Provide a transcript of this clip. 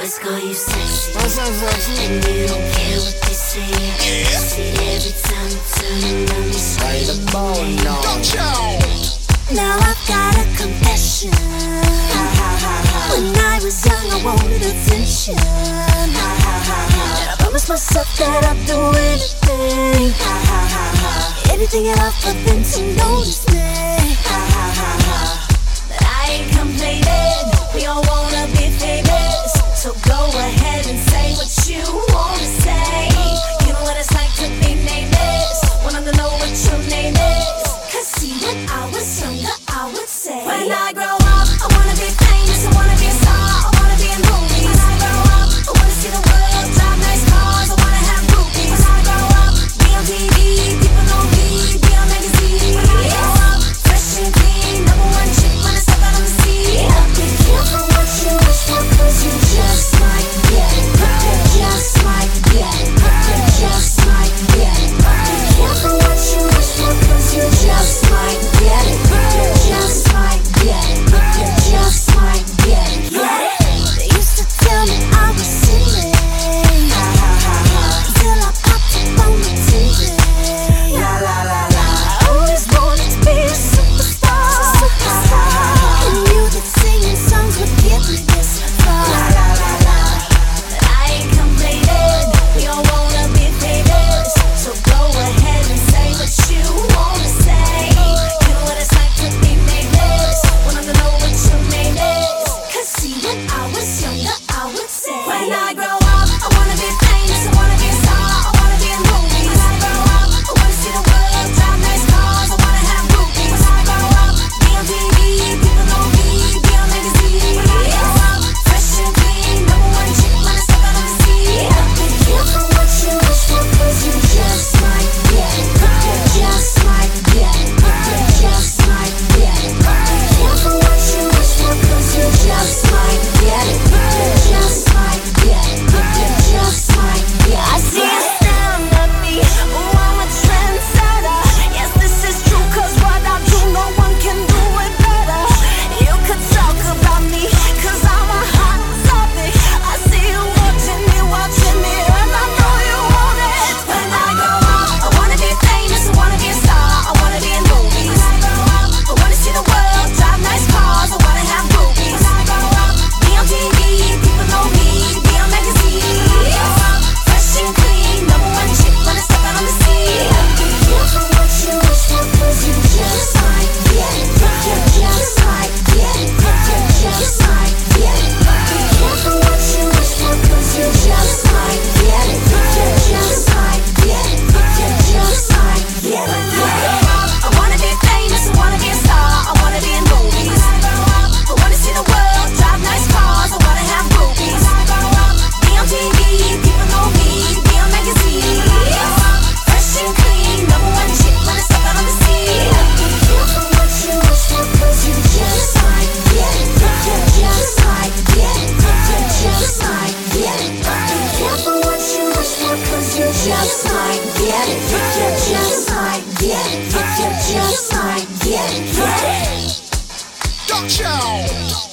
always call you sexy, and you don't care what they say. See, every time you turn around, you say the bone. Now I've got a confession. When I was young, I wanted attention. And I promised myself that I'd do anything, anything at all for them to notice me. But I ain't complaining. We all wanna be famous, so go ahead and say what you wanna say. You know what it's like to be nameless, wanna know what your name is. Cause see, when I was younger, I would say, when I grow up, I wanna be famous, I wanna be a star, I wanna be in movies. When I grow up, I wanna see the world, drive nice cars, I wanna have groupies. When I grow up, be on TV, people know me, be on magazines. When I grow up, fresh and clean, number one chick when I step out on the scene. Be careful what you wish for, cause you just might get it. You just might get it. You just might get it. Be careful what you wish for, cause you just might get it. You just might get it. You just might get it. They used to tell me I was silly, till I popped up on the TV. I always wanted to be a superstar, and knew that singing songs would get me this far. But I ain't complaining. We all wanna be famous, so go ahead and say what you wanna say. You know what it's like to be nameless, wanna know what your name is. Cause see, when I was younger, I would say, When I grow up, I wanna be famous, I wanna be a star, I wanna be in movies. When I grow up, I wanna see the world, drive nice cars, I wanna have groupies. When I grow up, be on TV, people know me, be on magazines. When I grow up, fresh and clean, number one chick when I step out on the scene. be careful what you wish for, cause you just might get it. You just might get it. You just might get it. Be careful what you wish for, cause you just might get it. You just might get it. You just might get it. I see you staring at me, ooh, I'm a trendsetter. Yes, this is true, cause what I do, no one can do it better. You could talk about me, cause I'm a hot topic. I see you watching me, and I know you want it. When I grow up, I wanna be famous, I wanna be a star, I wanna be in movies. When I grow up, I wanna see the world, drive nice cars, I wanna have groupies. When I grow up, be on TV, people know me, be on magazines. Fresh and clean, number one chick when I step out on the scene. Be careful what you wish for, cause you just might get it. You just might get it. You just might get it. Be careful what you wish for, cause you just might get it. You just might get it. You just might get it. I wanna be famous, I wanna be a star, I wanna be in movies. When I grow up, I wanna see the world, drive nice cars, I wanna have groupies. When I grow up, be on TV, people know me, be on magazines. Fresh and clean, number one chick when I step out on the scene. Be careful what you wish for, cause you just might get it. You just might get it. You just might get it. Be careful what you wish for, cause you just might get it. You just might get it. You just might get it. Dutch out.